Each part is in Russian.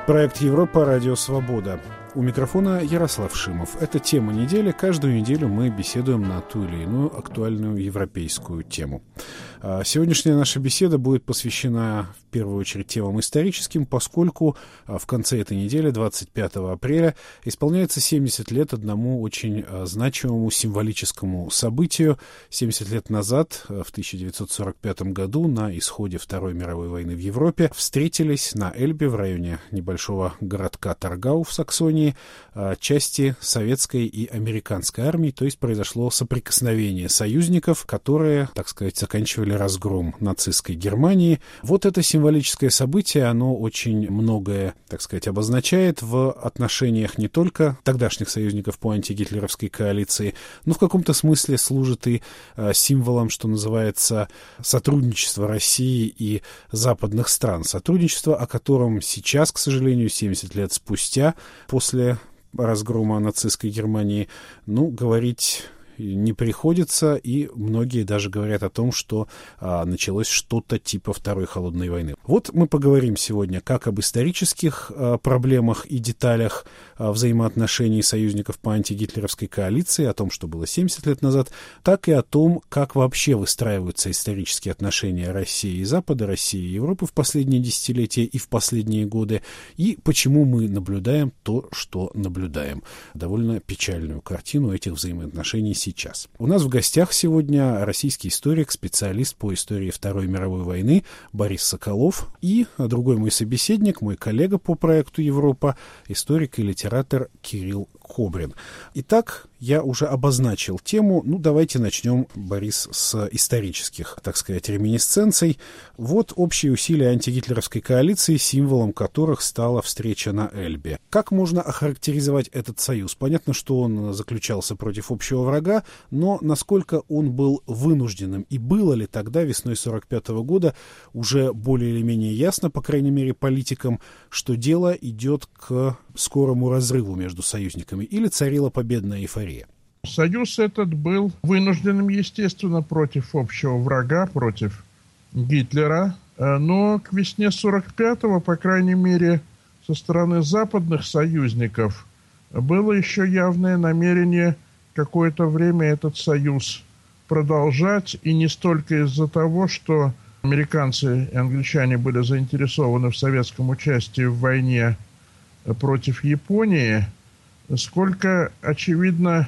Проект «Европа. Радио Свобода». У микрофона Ярослав Шимов. Это тема недели. Каждую неделю мы беседуем на ту или иную актуальную европейскую тему. Сегодняшняя наша беседа будет посвящена в первую очередь темам историческим, поскольку в конце этой недели, 25 апреля, исполняется 70 лет одному очень значимому символическому событию. 70 лет назад, в 1945 году, на исходе Второй мировой войны в Европе, встретились на Эльбе в районе небольшого городка Таргау в Саксонии части советской и американской армии, то есть произошло соприкосновение союзников, которые, так сказать, заканчивали разгром нацистской Германии. Вот это символическое событие, оно очень многое, так сказать, обозначает в отношениях не только тогдашних союзников по антигитлеровской коалиции, но в каком-то смысле служит и символом, что называется, сотрудничества России и западных стран. Сотрудничество, о котором сейчас, к сожалению, 70 лет спустя, после разгрома нацистской Германии, говорить не приходится, и многие даже говорят о том, что началось что-то типа Второй холодной войны. Вот мы поговорим сегодня как об исторических проблемах и деталях взаимоотношений союзников по антигитлеровской коалиции, о том, что было 70 лет назад, так и о том, как вообще выстраиваются исторические отношения России и Запада, России и Европы в последние десятилетия и в последние годы, и почему мы наблюдаем то, что наблюдаем. Довольно печальную картину этих взаимоотношений сейчас. У нас в гостях сегодня российский историк, специалист по истории Второй мировой войны Борис Соколов и другой мой собеседник, мой коллега по проекту «Европа», историк и литератор Кирилл Кобрин. Итак, я уже обозначил тему. Давайте начнем, Борис, с исторических, так сказать, реминисценций. Вот общие усилия антигитлеровской коалиции, символом которых стала встреча на Эльбе. Как можно охарактеризовать этот союз? Понятно, что он заключался против общего врага, но насколько он был вынужденным? И было ли тогда, весной 1945 года, уже более или менее ясно, по крайней мере, политикам, что дело идет к скорому разрыву между союзниками? Или царила победная эйфория? Союз этот был вынужденным, естественно, против общего врага, против Гитлера. Но к весне 1945-го, по крайней мере, со стороны западных союзников, было еще явное намерение какое-то время этот союз продолжать. И не столько из-за того, что американцы и англичане были заинтересованы в советском участии в войне против Японии, сколько, очевидно,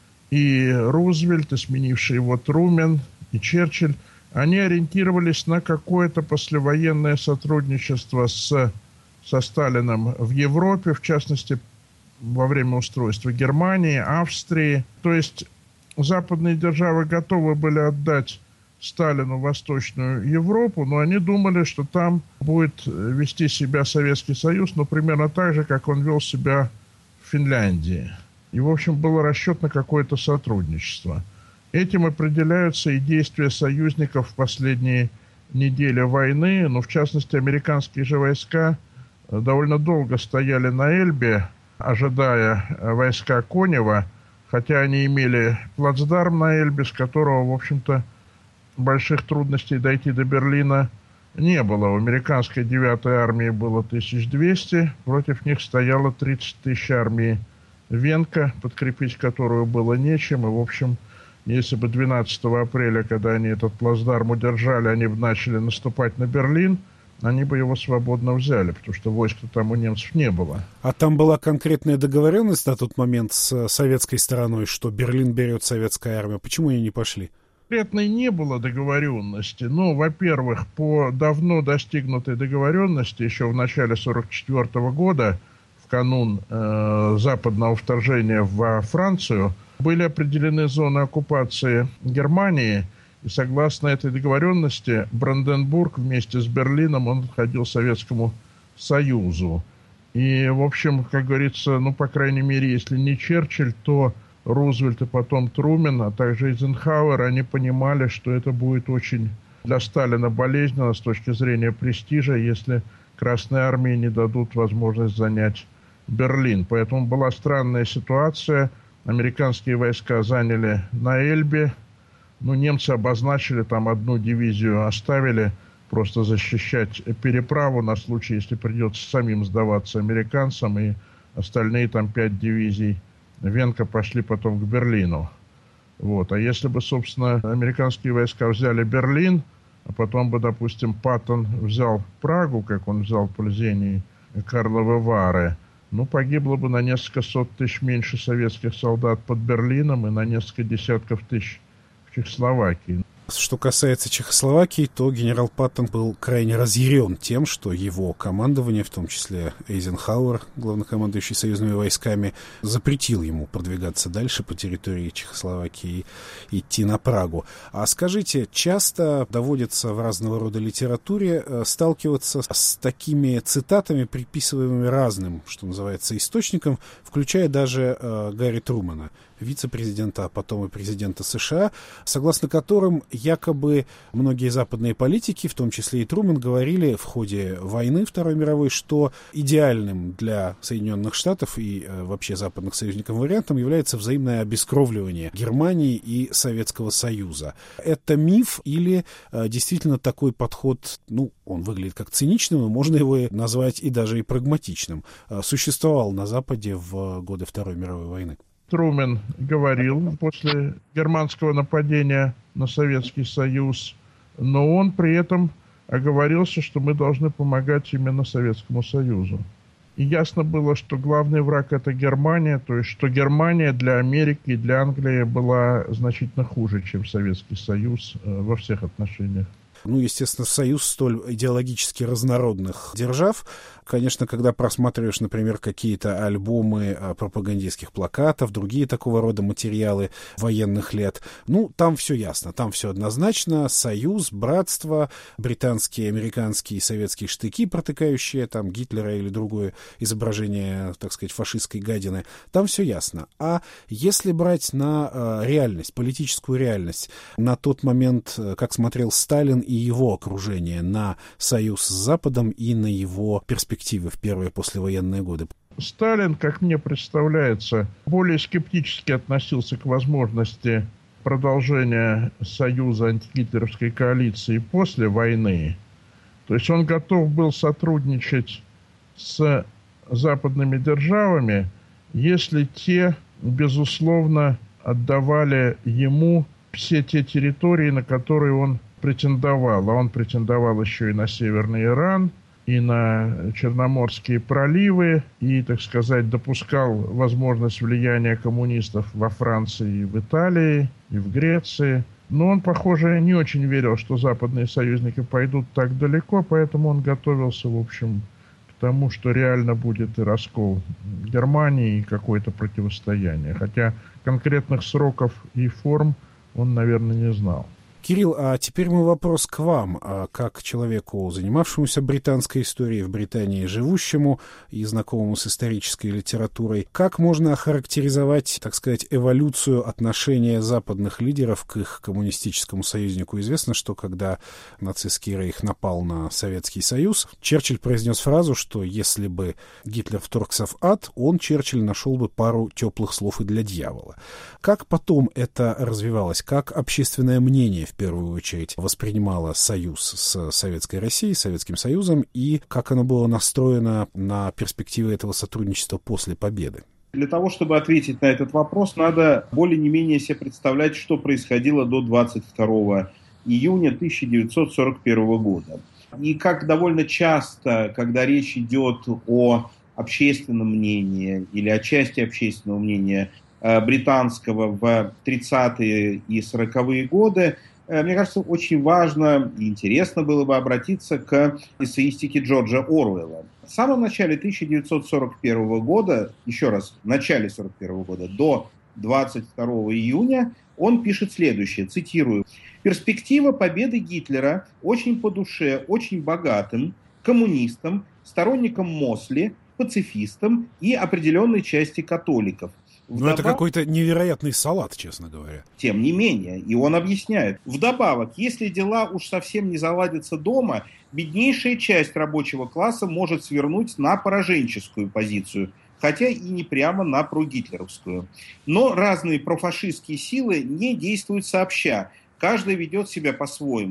и Рузвельт, и сменивший его Трумен, и Черчилль, они ориентировались на какое-то послевоенное сотрудничество со Сталином в Европе, в частности, во время устройства Германии, Австрии. То есть западные державы готовы были отдать Сталину Восточную Европу, но они думали, что там будет вести себя Советский Союз, примерно так же, как он вел себя в Финляндии. И, в общем, был расчет на какое-то сотрудничество. Этим определяются и действия союзников в последние недели войны. В частности, американские же войска довольно долго стояли на Эльбе, ожидая войска Конева, хотя они имели плацдарм на Эльбе, с которого, в общем-то, больших трудностей дойти до Берлина не было. У американской 9-й армии было 1200, против них стояло 30 тысяч армии Венка, подкрепить которую было нечем. И, в общем, если бы 12 апреля, когда они этот плацдарм удержали, они бы начали наступать на Берлин, они бы его свободно взяли, потому что войска там у немцев не было. А там была конкретная договоренность на тот момент с советской стороной, что Берлин берет советская армия. Почему они не пошли? Конкретной не было договоренности. Во-первых, по давно достигнутой договоренности еще в начале 1944 года, в канун западного вторжения во Францию, были определены зоны оккупации Германии, и согласно этой договоренности Бранденбург вместе с Берлином он отходил Советскому Союзу. И, в общем, как говорится, по крайней мере, если не Черчилль, то Рузвельт и потом Трумен, а также Эйзенхауэр, они понимали, что это будет очень для Сталина болезненно с точки зрения престижа, если Красной Армии не дадут возможность занять Берлин. Поэтому была странная ситуация. Американские войска заняли на Эльбе. Немцы обозначили, там одну дивизию оставили просто защищать переправу на случай, если придется самим сдаваться американцам, и остальные там 5 дивизий Венка пошли потом к Берлину. Вот. А если бы, собственно, американские войска взяли Берлин, а потом бы, допустим, Паттон взял Прагу, как он взял Плзений Карловы Вары, погибло бы на несколько сот тысяч меньше советских солдат под Берлином и на несколько десятков тысяч в Чехословакии. Что касается Чехословакии, то генерал Паттон был крайне разъярен тем, что его командование, в том числе Эйзенхауэр, главнокомандующий союзными войсками, запретил ему продвигаться дальше по территории Чехословакии и идти на Прагу. А скажите, часто доводится в разного рода литературе сталкиваться с такими цитатами, приписываемыми разным, что называется, источникам, включая даже Гарри Трумэна, вице-президента, а потом и президента США, согласно которым якобы многие западные политики, в том числе и Трумэн, говорили в ходе войны Второй мировой, что идеальным для Соединенных Штатов и вообще западных союзников вариантом является взаимное обескровливание Германии и Советского Союза. Это миф или действительно такой подход, он выглядит как циничным, но можно его назвать и даже и прагматичным, существовал на Западе в годы Второй мировой войны? Трумэн говорил после германского нападения на Советский Союз, но он при этом оговорился, что мы должны помогать именно Советскому Союзу. И ясно было, что главный враг – это Германия, то есть что Германия для Америки и для Англии была значительно хуже, чем Советский Союз во всех отношениях. Естественно, союз столь идеологически разнородных держав. Конечно, когда просматриваешь, например, какие-то альбомы пропагандистских плакатов, другие такого рода материалы военных лет, там все ясно, там все однозначно. Союз, братство, британские, американские и советские штыки, протыкающие там Гитлера или другое изображение, так сказать, фашистской гадины, там все ясно. А если брать на реальность, политическую реальность, на тот момент, как смотрел Сталин и его окружение на союз с Западом и на его перспективы в первые послевоенные годы? Сталин, как мне представляется, более скептически относился к возможности продолжения союза антигитлеровской коалиции после войны. То есть он готов был сотрудничать с западными державами, если те, безусловно, отдавали ему все те территории, на которые он претендовал. А он претендовал еще и на Северный Иран, и на Черноморские проливы, и, так сказать, допускал возможность влияния коммунистов во Франции и в Италии, и в Греции. Но он, похоже, не очень верил, что западные союзники пойдут так далеко, поэтому он готовился, в общем, к тому, что реально будет и раскол Германии, и какое-то противостояние. Хотя конкретных сроков и форм он, наверное, не знал. Кирилл, а теперь мой вопрос к вам, как человеку, занимавшемуся британской историей, в Британии живущему и знакомому с исторической литературой. Как можно охарактеризовать, так сказать, эволюцию отношения западных лидеров к их коммунистическому союзнику? Известно, что когда нацистский рейх напал на Советский Союз, Черчилль произнес фразу, что если бы Гитлер вторгся в ад, он, Черчилль, нашел бы пару теплых слов и для дьявола. Как потом это развивалось? Как общественное мнение в первую очередь воспринимала союз с Советской Россией, Советским Союзом, и как оно было настроено на перспективы этого сотрудничества после победы? Для того, чтобы ответить на этот вопрос, надо более-менее себе представлять, что происходило до 22 июня 1941 года. И как довольно часто, когда речь идет о общественном мнении или о части общественного мнения британского в 30-е и 40-е годы, мне кажется, очень важно и интересно было бы обратиться к эссеистике Джорджа Оруэлла. В самом начале 1941 года, еще раз, в начале 1941 года, до 22 июня, он пишет следующее, цитирую: «Перспектива победы Гитлера очень по душе, очень богатым коммунистам, сторонникам Мосли, пацифистам и определенной части католиков». Это какой-то невероятный салат, честно говоря. Тем не менее, и он объясняет. Вдобавок, если дела уж совсем не заладятся дома, беднейшая часть рабочего класса может свернуть на пораженческую позицию, хотя и не прямо на прогитлеровскую. Но разные профашистские силы не действуют сообща, каждый ведет себя по-своему. К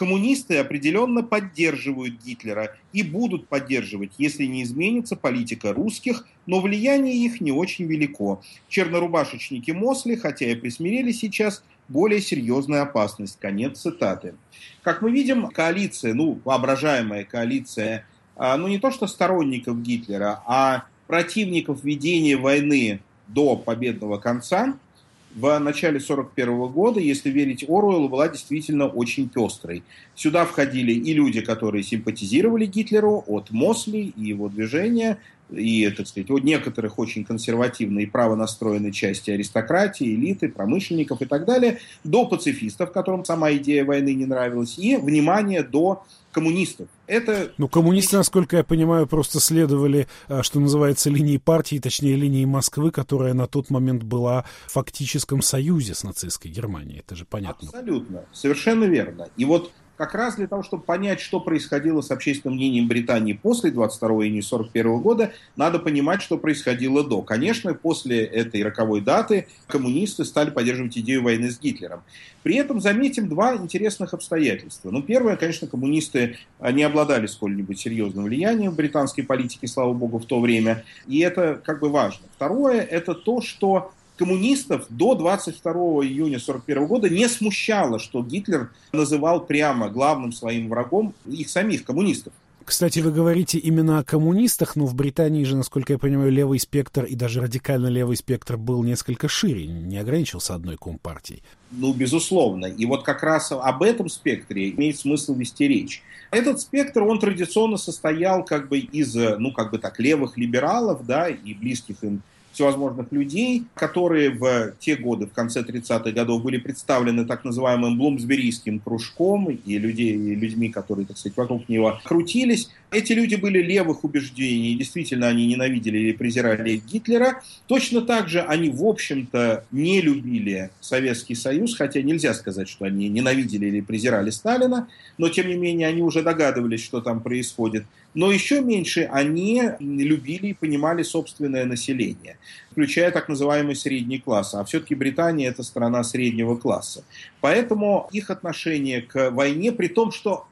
коммунисты определенно поддерживают Гитлера и будут поддерживать, если не изменится политика русских, но влияние их не очень велико. Чернорубашечники Мосли, хотя и присмирели сейчас, более серьезная опасность. Конец цитаты. Как мы видим, коалиция, воображаемая коалиция, не то что сторонников Гитлера, а противников ведения войны до победного конца, в начале 1941 года, если верить Оруэллу, была действительно очень пестрой. Сюда входили и люди, которые симпатизировали Гитлеру, от Мосли и его движения, и, так сказать, от некоторых очень консервативной и правонастроенной части аристократии, элиты, промышленников и так далее, до пацифистов, которым сама идея войны не нравилась, и, внимание, до коммунистов. Коммунисты, насколько я понимаю, просто следовали, что называется, линии партии, точнее, линии Москвы, которая на тот момент была в фактическом союзе с нацистской Германией. Это же понятно. Абсолютно. Совершенно верно. И вот как раз для того, чтобы понять, что происходило с общественным мнением Британии после 22 июня 1941 года, надо понимать, что происходило до. Конечно, после этой роковой даты коммунисты стали поддерживать идею войны с Гитлером. При этом заметим два интересных обстоятельства. Первое, конечно, коммунисты не обладали сколь-нибудь серьезным влиянием в британской политике, слава богу, в то время. И это важно. Второе, это то, что коммунистов до 22 июня 1941 года не смущало, что Гитлер называл прямо главным своим врагом их самих, коммунистов. Кстати, вы говорите именно о коммунистах, но в Британии же, насколько я понимаю, левый спектр и даже радикально левый спектр был несколько шире, не ограничился одной компартией. Безусловно. И вот как раз об этом спектре имеет смысл вести речь. Этот спектр, он традиционно состоял из, левых либералов, и близких им всевозможных людей, которые в те годы, в конце 30-х годов, были представлены так называемым блумсберийским кружком и людьми, которые, так сказать, вокруг него крутились. Эти люди были левых убеждений, действительно, они ненавидели или презирали Гитлера. Точно так же они, в общем-то, не любили Советский Союз, хотя нельзя сказать, что они ненавидели или презирали Сталина, но, тем не менее, они уже догадывались, что там происходит. Но еще меньше они любили и понимали собственное население, включая так называемый средний класс. А все-таки Британия – это страна среднего класса. Поэтому их отношение к войне, при том, что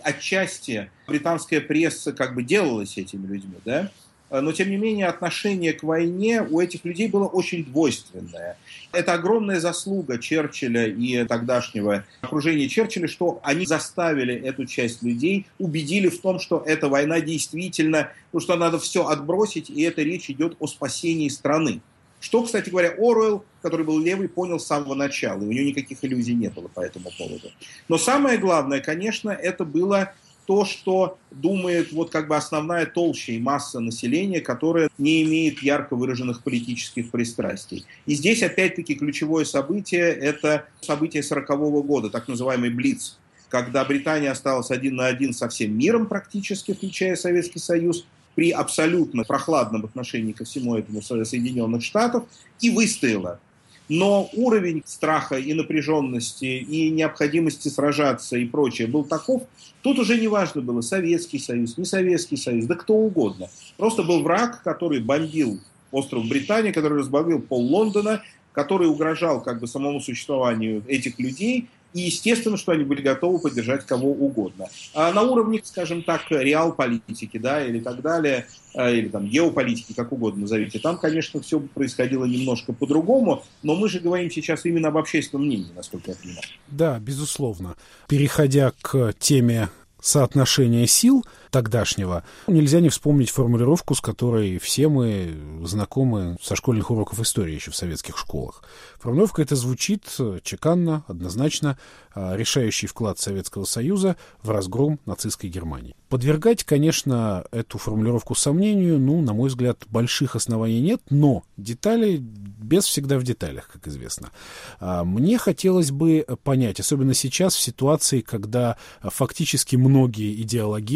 отчасти британская пресса делалась этими людьми, но, тем не менее, отношение к войне у этих людей было очень двойственное. Это огромная заслуга Черчилля и тогдашнего окружения Черчилля, что они заставили эту часть людей, убедили в том, что эта война действительно, что надо все отбросить, и эта речь идет о спасении страны. Что, кстати говоря, Оруэлл, который был левый, понял с самого начала, и у него никаких иллюзий не было по этому поводу. Но самое главное, конечно, это было то, что думает основная толща и масса населения, которая не имеет ярко выраженных политических пристрастий. И здесь, опять-таки, ключевое событие – это событие 1940 года, так называемый Блиц, когда Британия осталась один на один со всем миром практически, включая Советский Союз, при абсолютно прохладном отношении ко всему этому Соединенных Штатов, и выстояла. Но уровень страха и напряженности, и необходимости сражаться и прочее был таков, тут уже не важно было, Советский Союз, не Советский Союз, да кто угодно. Просто был враг, который бомбил остров Британия, который разбомбил пол-Лондона, который угрожал самому существованию этих людей, и естественно, что они были готовы поддержать кого угодно. А на уровне, скажем так, реал-политики, или так далее, или геополитики, как угодно назовите, там, конечно, все происходило немножко по-другому, но мы же говорим сейчас именно об общественном мнении, насколько я понимаю. Да, безусловно. Переходя к теме соотношения сил тогдашнего, нельзя не вспомнить формулировку, с которой все мы знакомы со школьных уроков истории еще в советских школах. Формулировка эта звучит чеканно, однозначно: решающий вклад Советского Союза в разгром нацистской Германии. Подвергать, конечно, эту формулировку сомнению, на мой взгляд, больших оснований нет, но детали без всегда в деталях, как известно. Мне хотелось бы понять, особенно сейчас, в ситуации, когда фактически многие идеологемы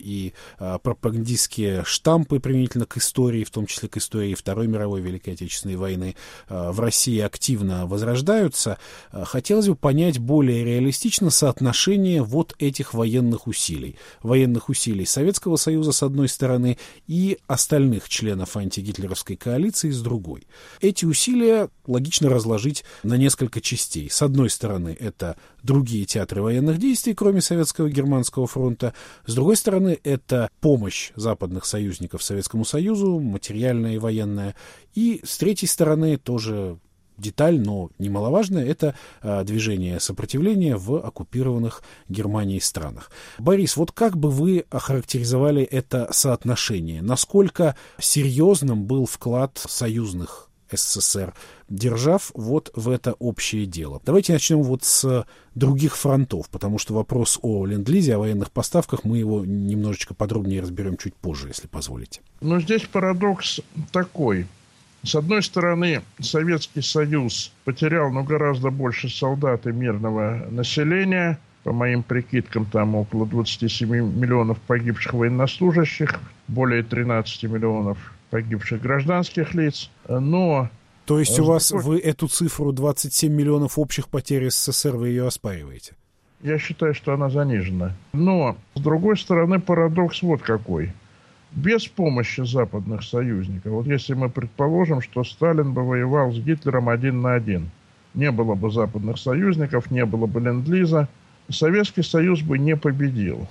и пропагандистские штампы применительно к истории, в том числе к истории Второй мировой Великой Отечественной войны, в России активно возрождаются. Хотелось бы понять более реалистично соотношение вот этих военных усилий. Военных усилий Советского Союза с одной стороны и остальных членов антигитлеровской коалиции с другой. Эти усилия логично разложить на несколько частей. С одной стороны, это другие театры военных действий, кроме Советского и Германского фронта. С другой стороны, это помощь западных союзников Советскому Союзу, материальная и военная. И с третьей стороны, тоже деталь, но немаловажная, это движение сопротивления в оккупированных Германией странах. Борис, вот как бы вы охарактеризовали это соотношение? Насколько серьезным был вклад союзных СССР держав вот в это общее дело? Давайте начнем вот с других фронтов, потому что вопрос о ленд-лизе, о военных поставках, мы его немножечко подробнее разберем чуть позже, если позволите. Но здесь парадокс такой. С одной стороны, Советский Союз потерял гораздо больше солдат и мирного населения. По моим прикидкам, там около 27 миллионов погибших военнослужащих, более 13 миллионов погибших гражданских лиц. Но... То есть вы эту цифру 27 миллионов общих потерь СССР, вы ее оспариваете? Я считаю, что она занижена. Но, с другой стороны, парадокс вот какой. Без помощи западных союзников, вот если мы предположим, что Сталин бы воевал с Гитлером 1 на 1, не было бы западных союзников, не было бы ленд-лиза, Советский Союз бы не победил.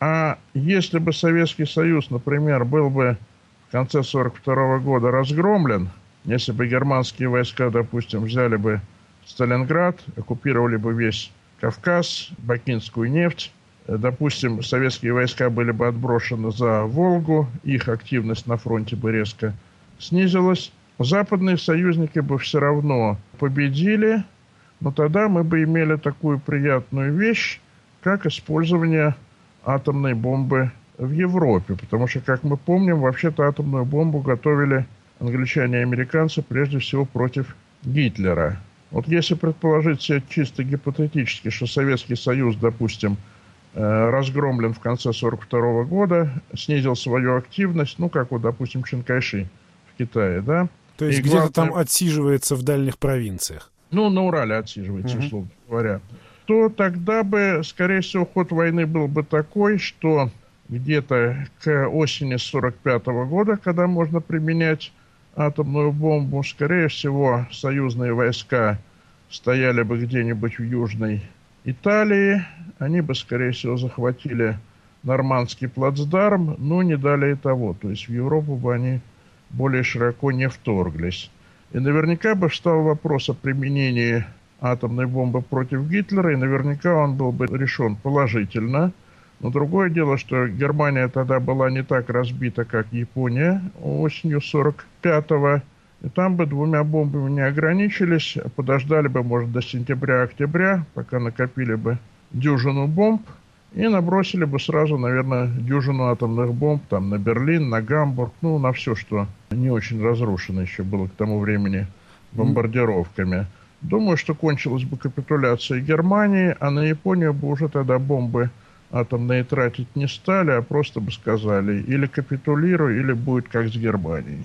А если бы Советский Союз, например, был бы в конце 1942 года разгромлен, если бы германские войска, допустим, взяли бы Сталинград, оккупировали бы весь Кавказ, бакинскую нефть, допустим, советские войска были бы отброшены за Волгу, их активность на фронте бы резко снизилась. Западные союзники бы все равно победили, но тогда мы бы имели такую приятную вещь, как использование атомной бомбы в Европе. Потому что, как мы помним, вообще-то атомную бомбу готовили англичане и американцы прежде всего против Гитлера. Вот если предположить себе чисто гипотетически, что Советский Союз, допустим, разгромлен в конце 1942 года, снизил свою активность, как вот, допустим, Чан Кайши в Китае, да? То есть где-то там отсиживается в дальних провинциях. На Урале отсиживается, условно говоря. То тогда бы, скорее всего, ход войны был бы такой, что где-то к осени 1945 года, когда можно применять атомную бомбу, скорее всего, союзные войска стояли бы где-нибудь в Южной Италии, они бы, скорее всего, захватили Нормандский плацдарм, но не далее того. То есть в Европу бы они более широко не вторглись. И наверняка бы встал вопрос о применении атомной бомбы против Гитлера, и наверняка он был бы решен положительно. Но другое дело, что Германия тогда была не так разбита, как Япония осенью 1945-го. И там бы 2 бомбами не ограничились, подождали бы, может, до сентября-октября, пока накопили бы дюжину бомб, и набросили бы сразу, наверное, дюжину атомных бомб там на Берлин, на Гамбург, на все, что не очень разрушено еще было к тому времени бомбардировками. Думаю, что кончилась бы капитуляция Германии, а на Японию бы уже тогда бомбы атомные тратить не стали, а просто бы сказали, или капитулируй, или будет как с Германией.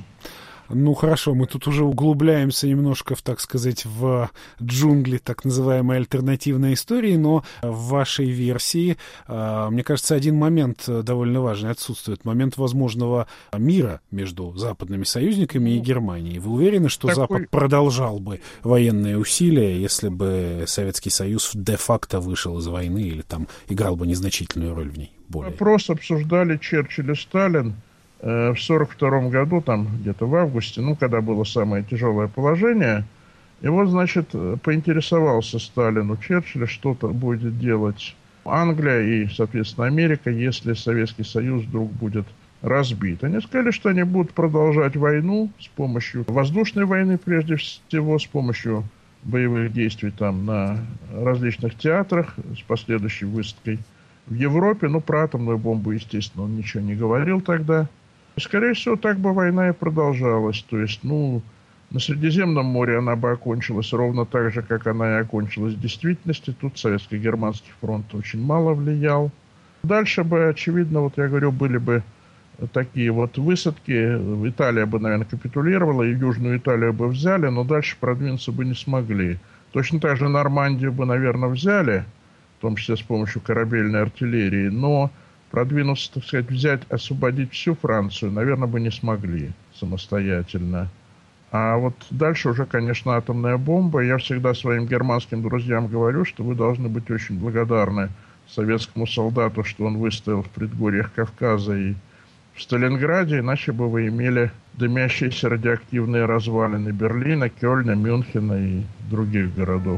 Хорошо, мы тут уже углубляемся немножко, так сказать, в джунгли так называемой альтернативной истории, но в вашей версии, мне кажется, один момент довольно важный отсутствует. Момент возможного мира между западными союзниками и Германией. Вы уверены, что Запад продолжал бы военные усилия, если бы Советский Союз де-факто вышел из войны или там играл бы незначительную роль в ней? Вопрос обсуждали Черчилль и Сталин в 1942 году, там где-то в августе, когда было самое тяжелое положение. И вот, значит, поинтересовался Сталину Черчилль, что-то будет делать Англия и, соответственно, Америка, если Советский Союз вдруг будет разбит. Они сказали, что они будут продолжать войну с помощью воздушной войны, прежде всего, с помощью боевых действий там на различных театрах, с последующей высадкой в Европе. Про атомную бомбу, естественно, он ничего не говорил тогда. Скорее всего, так бы война и продолжалась. То есть, на Средиземном море она бы окончилась ровно так же, как она и окончилась в действительности. Тут Советско-Германский фронт очень мало влиял. Дальше бы, очевидно, вот я говорю, были бы такие вот высадки. Италия бы, наверное, капитулировала, и Южную Италию бы взяли, но дальше продвинуться бы не смогли. Точно так же Нормандию бы, наверное, взяли, в том числе с помощью корабельной артиллерии, но продвинуться, так сказать, взять, освободить всю Францию, наверное, бы не смогли самостоятельно. А вот дальше уже, конечно, атомная бомба. Я всегда своим германским друзьям говорю, что вы должны быть очень благодарны советскому солдату, что он выстоял в предгорьях Кавказа и в Сталинграде, иначе бы вы имели дымящиеся радиоактивные развалины Берлина, Кёльна, Мюнхена и других городов.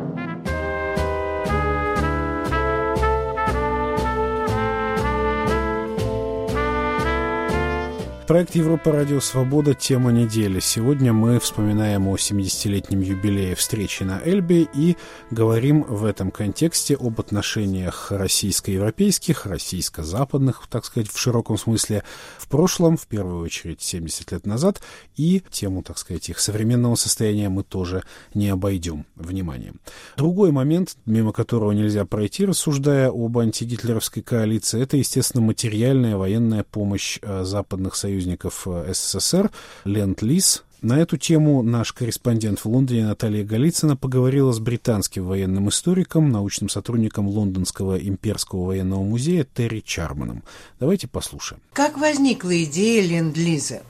Проект Европа Радио Свобода. Тема недели. Сегодня мы вспоминаем о 70-летнем юбилее встречи на Эльбе и говорим в этом контексте об отношениях российско-европейских, российско-западных, так сказать, в широком смысле, в прошлом, в первую очередь 70 лет назад, и тему, так сказать, их современного состояния мы тоже не обойдем вниманием. Другой момент, мимо которого нельзя пройти, рассуждая об антигитлеровской коалиции, это, естественно, материальная военная помощь западных союзников СССР, Ленд-Лиз. На эту тему наш корреспондент в Лондоне Наталья Голицына поговорила с британским военным историком, научным сотрудником Лондонского имперского военного музея Терри Чарманом. Давайте послушаем. Как возникла идея Ленд-Лиза?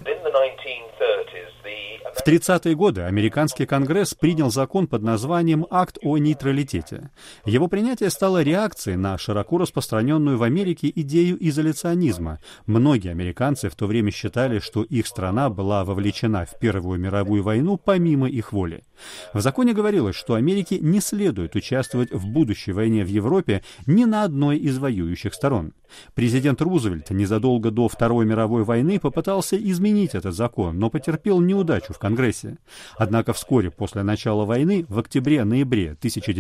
В 30-е годы американский Конгресс принял закон под названием «Акт о нейтралитете». Его принятие стало реакцией на широко распространенную в Америке идею изоляционизма. Многие американцы в то время считали, что их страна была вовлечена в Первую мировую войну помимо их воли. В законе говорилось, что Америке не следует участвовать в будущей войне в Европе ни на одной из воюющих сторон. Президент Рузвельт незадолго до Второй мировой войны попытался изменить этот закон, но потерпел неудачу в Конгрессе. Однако вскоре после начала войны, в октябре-ноябре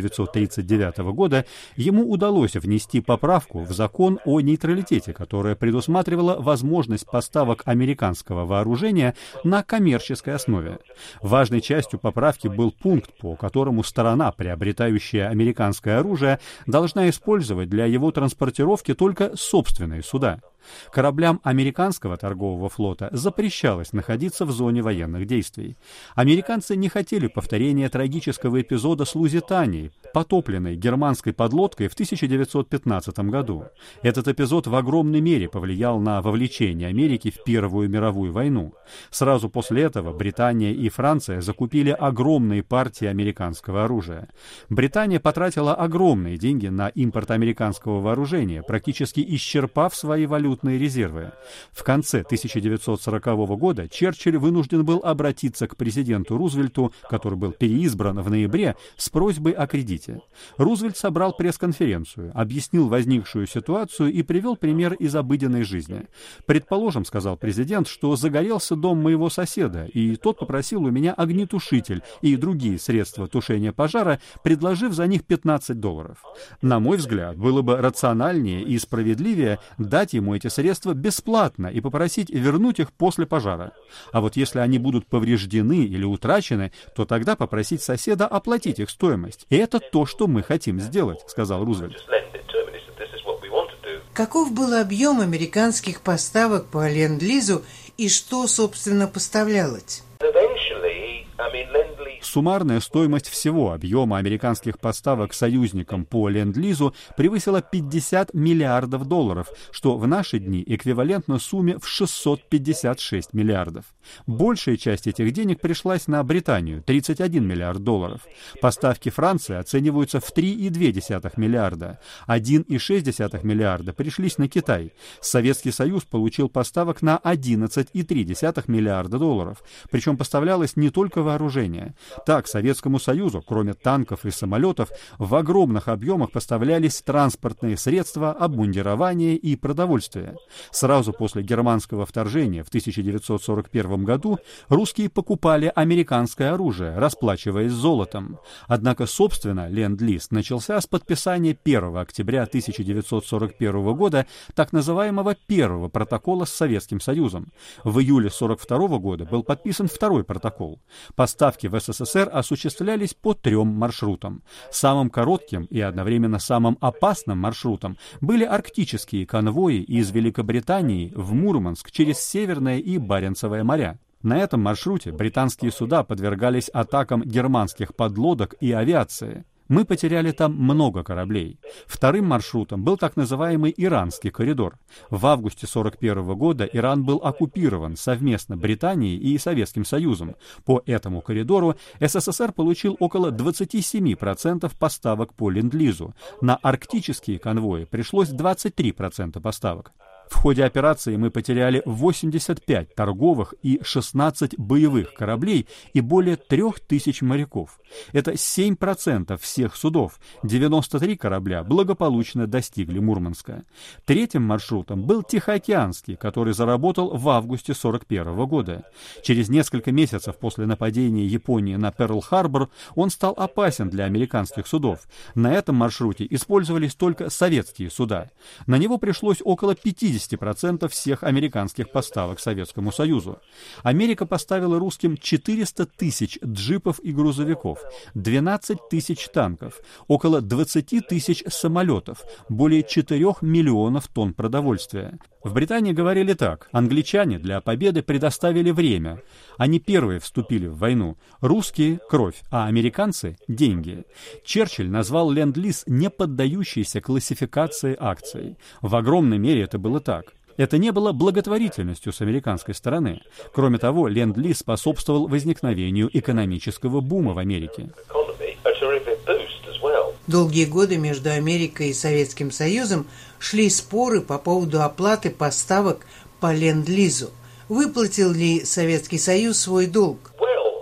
1939 года, ему удалось внести поправку в закон о нейтралитете, которая предусматривала возможность поставок американского вооружения на коммерческой основе. Важной частью поправки был пункт, по которому сторона, приобретающая американское оружие, должна использовать для его транспортировки только собственные суда. Кораблям американского торгового флота запрещалось находиться в зоне военных действий. Американцы не хотели повторения трагического эпизода с Лузитанией, потопленной германской подлодкой в 1915 году. Этот эпизод в огромной мере повлиял на вовлечение Америки в Первую мировую войну. Сразу после этого Британия и Франция закупили огромные партии американского оружия. Британия потратила огромные деньги на импорт американского вооружения, практически исчерпав свои валютные резервы. В конце 1940 года Черчилль вынужден был обратиться к президенту Рузвельту, который был переизбран в ноябре, с просьбой о кредите. Рузвельт собрал пресс-конференцию, объяснил возникшую ситуацию и привел пример из обыденной жизни. «Предположим, — сказал президент, — что загорелся дом моего соседа, и тот попросил у меня огнетушитель и другие средства тушения пожара, предложив за них $15. На мой взгляд, было бы рациональнее и справедливее дать ему эти средства бесплатно и попросить вернуть их после пожара. А вот если они будут повреждены или утрачены, то тогда попросить соседа оплатить их стоимость. И это то, что мы хотим сделать», — сказал Рузвельт. Каков был объем американских поставок по Ленд-Лизу и что, собственно, поставлялось? Суммарная стоимость всего объема американских поставок союзникам по Ленд-Лизу превысила $50 миллиардов, что в наши дни эквивалентно сумме в $656 миллиардов. Большая часть этих денег пришлась на Британию – $31 миллиард. Поставки Франции оцениваются в $3,2 миллиарда. $1,6 миллиарда пришлись на Китай. Советский Союз получил поставок на $11,3 миллиарда. Причем поставлялось не только вооружение. Так, Советскому Союзу, кроме танков и самолетов, в огромных объемах поставлялись транспортные средства, обмундирование и продовольствие. Сразу после германского вторжения в 1941 году русские покупали американское оружие, расплачиваясь золотом. Однако, собственно, Ленд-Лиз начался с подписания 1 октября 1941 года так называемого первого протокола с Советским Союзом. В июле 1942 года был подписан второй протокол. Поставки в СССР СССР осуществлялись по 3 маршрутам. Самым коротким и одновременно самым опасным маршрутом были арктические конвои из Великобритании в Мурманск через Северное и Баренцевое моря. На этом маршруте британские суда подвергались атакам германских подлодок и авиации. Мы потеряли там много кораблей. Вторым маршрутом был так называемый Иранский коридор. В августе 1941 года Иран был оккупирован совместно Британией и Советским Союзом. По этому коридору СССР получил около 27% поставок по Ленд-Лизу. На арктические конвои пришлось 23% поставок. В ходе операции мы потеряли 85 торговых и 16 боевых кораблей и более 3000 моряков. Это 7% всех судов. 93 корабля благополучно достигли Мурманска. Третьим маршрутом был Тихоокеанский, который заработал в августе 1941 года. Через несколько месяцев после нападения Японии на Перл-Харбор он стал опасен для американских судов. На этом маршруте использовались только советские суда. На него пришлось около 50% всех американских поставок Советскому Союзу. Америка поставила русским 400 тысяч джипов и грузовиков, 12 тысяч танков, около 20 тысяч самолетов, более 4 миллионов тонн продовольствия. В Британии говорили так: англичане для победы предоставили время. Они первые вступили в войну. Русские — кровь, а американцы — деньги. Черчилль назвал Ленд-Лиз неподдающейся классификации акцией. В огромной мере это было так. Это не было благотворительностью с американской стороны. Кроме того, Ленд-Лиз способствовал возникновению экономического бума в Америке. Долгие годы между Америкой и Советским Союзом шли споры по поводу оплаты поставок по Ленд-Лизу. Выплатил ли Советский Союз свой долг?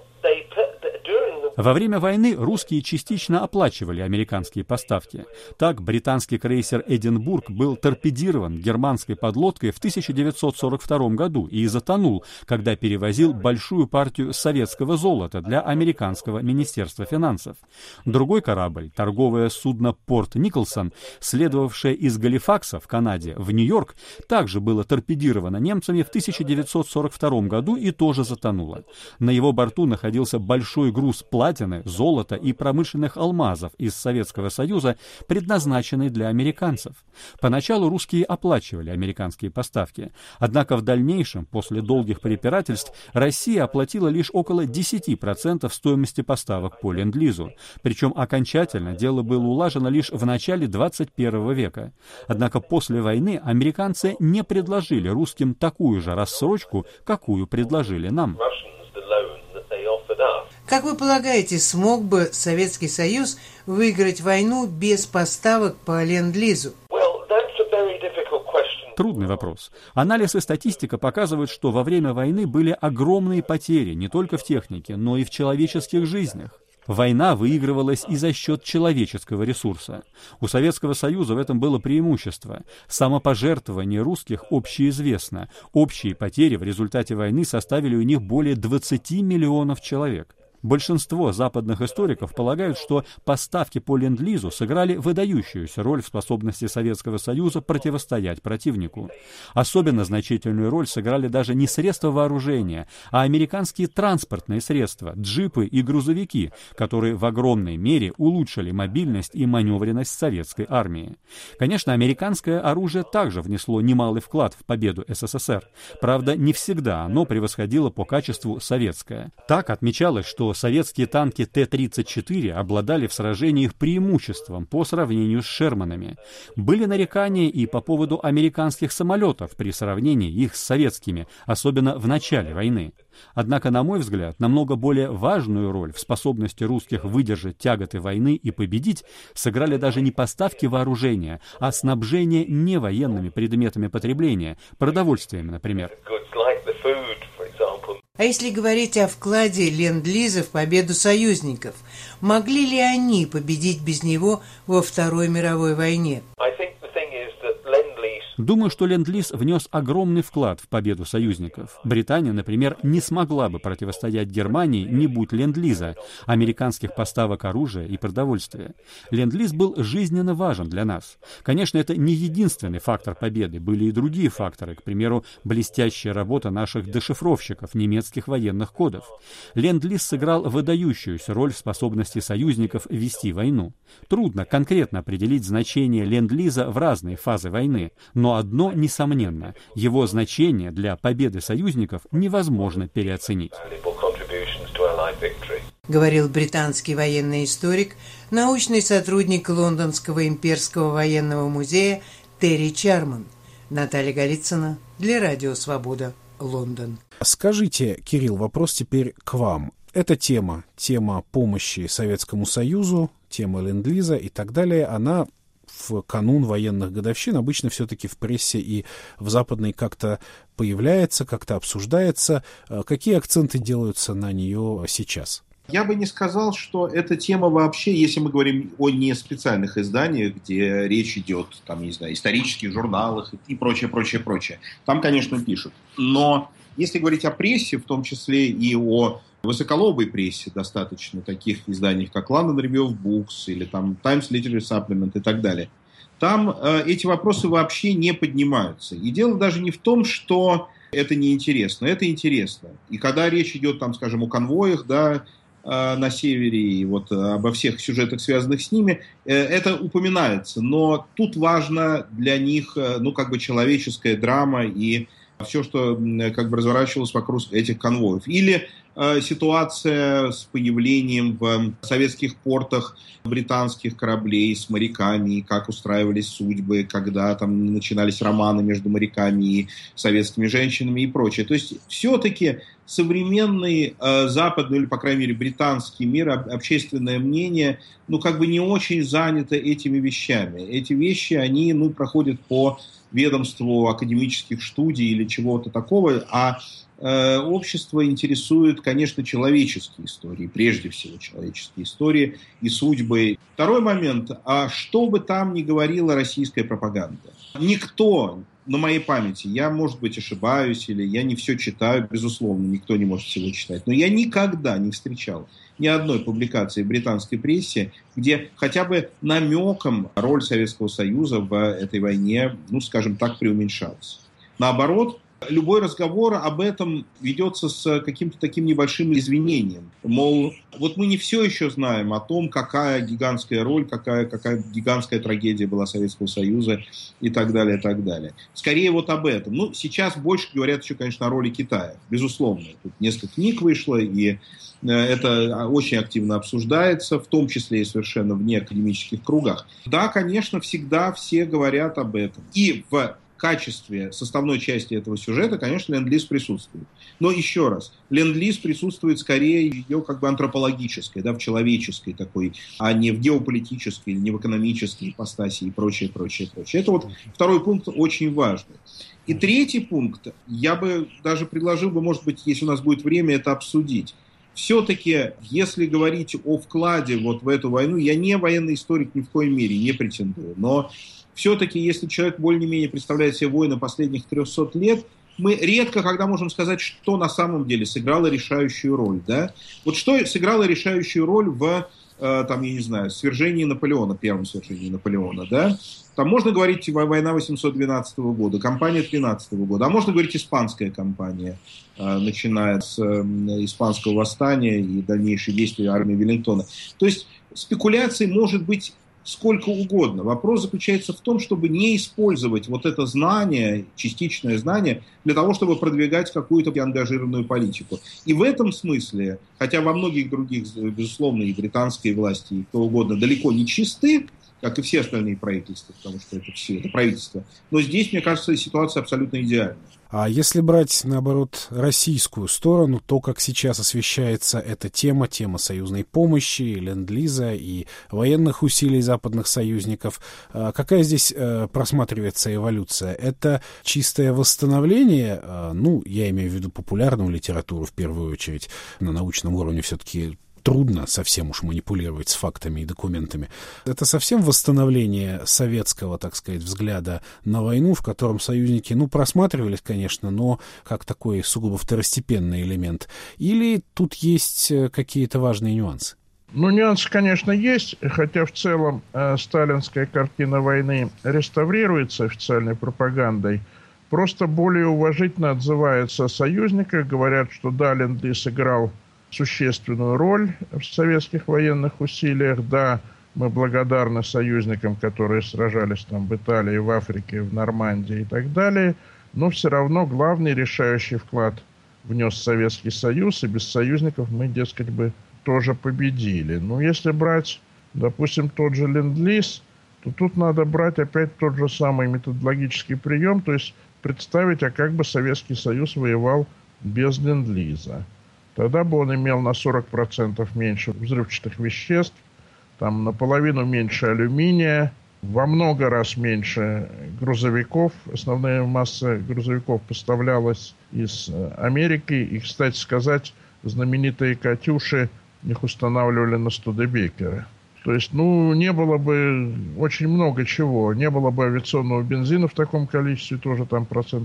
Во время войны русские частично оплачивали американские поставки. Так, британский крейсер «Эдинбург» был торпедирован германской подлодкой в 1942 году и затонул, когда перевозил большую партию советского золота для американского министерства финансов. Другой корабль, торговое судно «Порт Николсон», следовавшее из Галифакса в Канаде в Нью-Йорк, также было торпедировано немцами в 1942 году и тоже затонуло. На его борту находился большой груз платины, золота и промышленных алмазов из Советского Союза, предназначенный для американцев. Поначалу русские оплачивали американские поставки, однако в дальнейшем, после долгих препирательств, Россия оплатила лишь около 10% стоимости поставок по Ленд-Лизу. Причем окончательно дело было улажено лишь в начале 21 века. Однако после войны американцы не предложили русским такую же рассрочку, какую предложили нам. Как вы полагаете, смог бы Советский Союз выиграть войну без поставок по Ленд-Лизу? Трудный вопрос. Анализ и статистика показывают, что во время войны были огромные потери не только в технике, но и в человеческих жизнях. Война выигрывалась и за счет человеческого ресурса. У Советского Союза в этом было преимущество. Самопожертвование русских общеизвестно. Общие потери в результате войны составили у них более 20 миллионов человек. Большинство западных историков полагают, что поставки по Ленд-Лизу сыграли выдающуюся роль в способности Советского Союза противостоять противнику. Особенно значительную роль сыграли даже не средства вооружения, а американские транспортные средства, джипы и грузовики, которые в огромной мере улучшили мобильность и маневренность советской армии. Конечно, американское оружие также внесло немалый вклад в победу СССР. Правда, не всегда оно превосходило по качеству советское. Так отмечалось, что советские танки Т-34 обладали в сражениях преимуществом по сравнению с Шерманами. Были нарекания и по поводу американских самолетов при сравнении их с советскими, особенно в начале войны. Однако, на мой взгляд, намного более важную роль в способности русских выдержать тяготы войны и победить сыграли даже не поставки вооружения, а снабжение невоенными предметами потребления, продовольствием, например. А если говорить о вкладе Ленд-Лиза в победу союзников, могли ли они победить без него во Второй мировой войне? Думаю, что Ленд-лиз внес огромный вклад в победу союзников. Британия, например, не смогла бы противостоять Германии, не будь Ленд-лиза, американских поставок оружия и продовольствия. Ленд-лиз был жизненно важен для нас. Конечно, это не единственный фактор победы, были и другие факторы, к примеру, блестящая работа наших дешифровщиков немецких военных кодов. Ленд-лиз сыграл выдающуюся роль в способности союзников вести войну. Трудно конкретно определить значение Ленд-лиза в разные фазы войны, но одно несомненно, его значение для победы союзников невозможно переоценить. Говорил британский военный историк, научный сотрудник Лондонского имперского военного музея Терри Чарман. Наталья Голицына для Радио Свобода, Лондон. Скажите, Кирилл, вопрос теперь к вам. Эта тема помощи Советскому Союзу, тема Ленд-лиза и так далее, она в канун военных годовщин обычно все-таки в прессе и в западной как-то появляется, как-то обсуждается. Какие акценты делаются на нее сейчас? Я бы не сказал, что эта тема вообще, если мы говорим о не специальных изданиях, где речь идет, там, не знаю, исторических журналах и прочее. Там, конечно, пишут. Но если говорить о прессе, в том числе и о высоколобой прессе, достаточно таких изданий, как London Review of Books или там Times Literary Supplement и так далее, там эти вопросы вообще не поднимаются. И дело даже не в том, что это неинтересно. Это интересно. И когда речь идет, там, скажем, о конвоях, да, на севере и вот обо всех сюжетах, связанных с ними, это упоминается. Но тут важно для них, ну, как бы человеческая драма и все, что как бы разворачивалось вокруг этих конвоев. Или ситуация с появлением в советских портах британских кораблей с моряками, и как устраивались судьбы, когда там начинались романы между моряками и советскими женщинами и прочее. То есть все-таки современный западный, или, по крайней мере, британский мир, общественное мнение, ну, как бы не очень занято этими вещами. Эти вещи, они, ну, проходят по ведомству академических студий или чего-то такого, а общество интересует, конечно, человеческие истории, прежде всего человеческие истории и судьбы. Второй момент, что бы там ни говорила российская пропаганда, никто на моей памяти, я, может быть, ошибаюсь, или я не все читаю, безусловно, никто не может всего читать, но я никогда не встречал ни одной публикации в британской прессе, где хотя бы намеком роль Советского Союза в этой войне, ну, скажем так, преуменьшалась. Наоборот, любой разговор об этом ведется с каким-то таким небольшим извинением. Мол, вот мы не все еще знаем о том, какая гигантская роль, какая гигантская трагедия была Советского Союза и так далее, и так далее. Скорее вот об этом. Ну, сейчас больше говорят еще, конечно, о роли Китая. Безусловно. Тут несколько книг вышло, и это очень активно обсуждается, в том числе и совершенно вне академических кругах. Да, конечно, всегда все говорят об этом. И в качестве составной части этого сюжета, конечно, Ленд-лиз присутствует. Но еще раз, Ленд-лиз присутствует скорее ее как бы антропологической, да, в человеческой такой, а не в геополитической, не в экономической ипостаси и прочее. Это вот второй пункт очень важный. И третий пункт, я бы даже предложил бы, может быть, если у нас будет время, это обсудить. Все-таки, если говорить о вкладе вот в эту войну, я не военный историк ни в коей мере, не претендую, но все-таки, если человек более-менее представляет себе войны последних 300 лет, мы редко когда можем сказать, что на самом деле сыграло решающую роль. Да? Вот что сыграло решающую роль в, там, я не знаю, свержении Наполеона, первом свержении Наполеона. Да? Там можно говорить война 812 года, кампания 13 года, а можно говорить испанская кампания, начиная с испанского восстания и дальнейшие действия армии Веллингтона. То есть спекуляций может быть сколько угодно. Вопрос заключается в том, чтобы не использовать вот это знание, частичное знание, для того, чтобы продвигать какую-то ангажированную политику. И в этом смысле, хотя во многих других, безусловно, и британские власти, и кто угодно, далеко не чисты, как и все остальные правительства, потому что это все, это правительство, но здесь, мне кажется, ситуация абсолютно идеальна. А если брать, наоборот, российскую сторону, то, как сейчас освещается эта тема союзной помощи, Ленд-лиза и военных усилий западных союзников, какая здесь просматривается эволюция? Это чистое восстановление, ну, я имею в виду популярную литературу в первую очередь, на научном уровне все-таки трудно совсем уж манипулировать с фактами и документами. Это совсем восстановление советского, так сказать, взгляда на войну, в котором союзники, просматривались, конечно, но как такой сугубо второстепенный элемент. Или тут есть какие-то важные нюансы? Нюансы, конечно, есть, хотя в целом сталинская картина войны реставрируется официальной пропагандой. Просто более уважительно отзываются о союзниках, говорят, что да, ленд-лиз сыграл существенную роль в советских военных усилиях. Да, мы благодарны союзникам, которые сражались там в Италии, в Африке, в Нормандии и так далее. Но все равно главный решающий вклад внес Советский Союз, и без союзников мы, дескать, бы тоже победили. Если брать, допустим, тот же ленд-лиз, то тут надо брать опять тот же самый методологический прием, то есть представить, как бы Советский Союз воевал без ленд-лиза. Тогда бы он имел на 40% меньше взрывчатых веществ, там наполовину меньше алюминия, во много раз меньше грузовиков. Основная масса грузовиков поставлялась из Америки. И, кстати сказать, знаменитые «Катюши» их устанавливали на Студебекере. То есть, не было бы очень много чего. Не было бы авиационного бензина в таком количестве, тоже там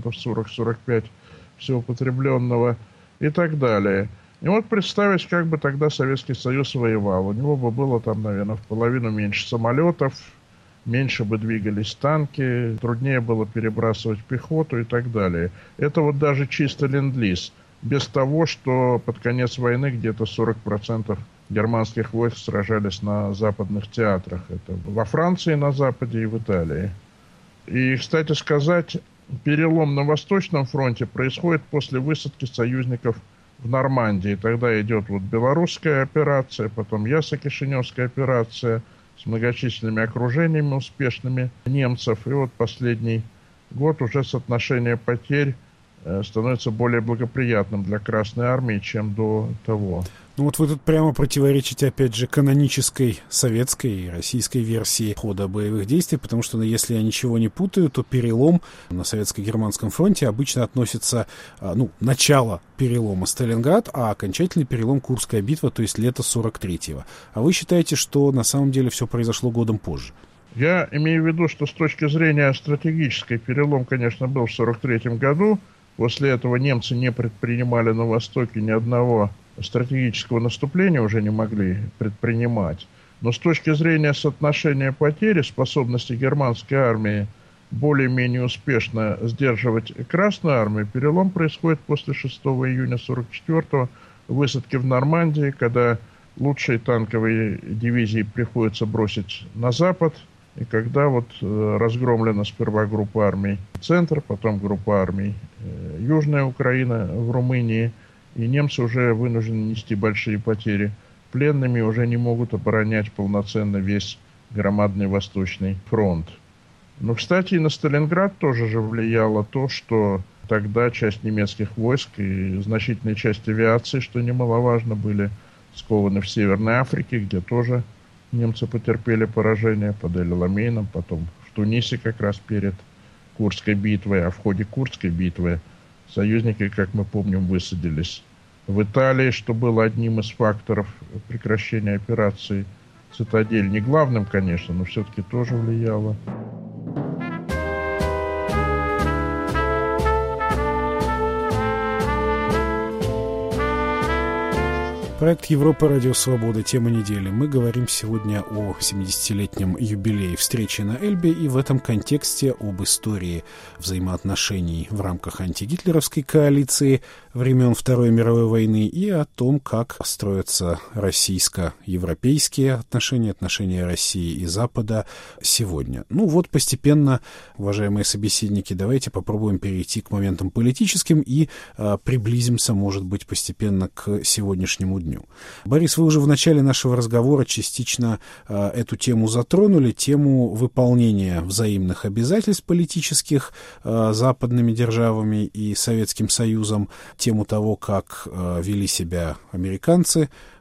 40-45% всего потребленного и так далее. И представить, как бы тогда Советский Союз воевал. У него бы было там, наверное, в половину меньше самолетов, меньше бы двигались танки, труднее было перебрасывать пехоту и так далее. Это даже чисто ленд-лиз. Без того, что под конец войны где-то 40% германских войск сражались на западных театрах. Это во Франции на западе и в Италии. И, кстати сказать, перелом на Восточном фронте происходит после высадки союзников в Нормандии. Тогда идет белорусская операция, потом Яссо-Кишиневская операция с многочисленными окружениями успешными немцев. И последний год уже соотношение потерь становится более благоприятным для Красной Армии, чем до того. Вы тут прямо противоречите, опять же, канонической советской и российской версии хода боевых действий, потому что, если я ничего не путаю, то перелом на Советско-Германском фронте обычно относится, начало перелома Сталинград, а окончательный перелом Курская битва, то есть лето 43-го. А вы считаете, что на самом деле все произошло годом позже? Я имею в виду, что с точки зрения стратегической перелом, конечно, был в 43-м году. После этого немцы не предпринимали на Востоке ни одного стратегического наступления, уже не могли предпринимать. Но с точки зрения соотношения потери, способности германской армии более-менее успешно сдерживать Красную армию, перелом происходит после 6 июня 44-го, высадки в Нормандии, когда лучшие танковые дивизии приходится бросить на запад, и когда разгромлена сперва группа армий «Центр», потом группа армий «Южная Украина» в Румынии, и немцы уже вынуждены нести большие потери пленными, уже не могут оборонять полноценно весь громадный Восточный фронт. Но, кстати, и на Сталинград тоже же влияло то, что тогда часть немецких войск и значительная часть авиации, что немаловажно, были скованы в Северной Африке, где тоже немцы потерпели поражение под Эль-Аламейном, потом в Тунисе как раз перед Курской битвой, а в ходе Курской битвы союзники, как мы помним, высадились в Италии, что было одним из факторов прекращения операции «Цитадель». Не главным, конечно, но все-таки тоже влияло. Проект «Европа. Радио Свобода. Тема недели». Мы говорим сегодня о 70-летнем юбилее встречи на Эльбе и в этом контексте об истории взаимоотношений в рамках антигитлеровской коалиции времен Второй мировой войны и о том, как строятся российско-европейские отношения России и Запада сегодня. Постепенно, уважаемые собеседники, давайте попробуем перейти к моментам политическим и приблизимся, может быть, постепенно к сегодняшнему дню. Борис, вы уже в начале нашего разговора частично эту тему затронули, тему выполнения взаимных обязательств политических западными державами и Советским Союзом, тему того, как вели себя американцы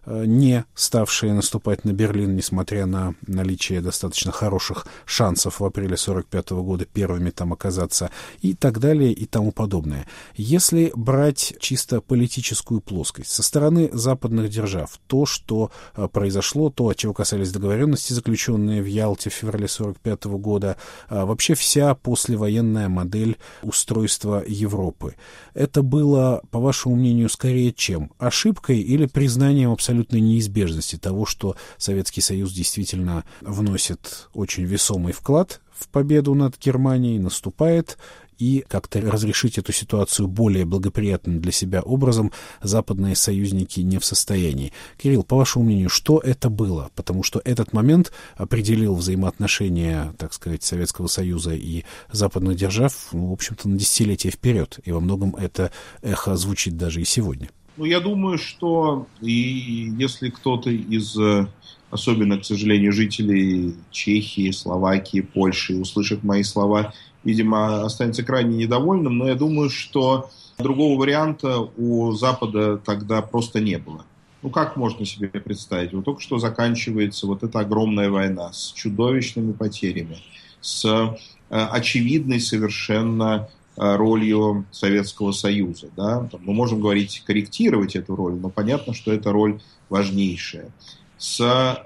не ставшие наступать на Берлин, несмотря на наличие достаточно хороших шансов в апреле 1945 года первыми там оказаться, и так далее, и тому подобное. Если брать чисто политическую плоскость, со стороны западных держав, то, что произошло, то, от чего касались договоренности, заключенные в Ялте в феврале 1945 года, вообще вся послевоенная модель устройства Европы, это было, по вашему мнению, скорее чем ошибкой или признанием абсолютной неизбежности того, что Советский Союз действительно вносит очень весомый вклад в победу над Германией, наступает, и как-то разрешить эту ситуацию более благоприятным для себя образом западные союзники не в состоянии. Кирилл, по вашему мнению, что это было? Потому что этот момент определил взаимоотношения, так сказать, Советского Союза и западных держав, в общем-то, на десятилетия вперед. И во многом это эхо звучит даже и сегодня. Я думаю, что и если кто-то из, особенно, к сожалению, жителей Чехии, Словакии, Польши услышит мои слова, видимо, останется крайне недовольным, но я думаю, что другого варианта у Запада тогда просто не было. Как можно себе представить? Вот только что заканчивается вот эта огромная война с чудовищными потерями, с очевидной совершенно ролью Советского Союза. Да? Мы можем говорить, корректировать эту роль, но понятно, что эта роль важнейшая. С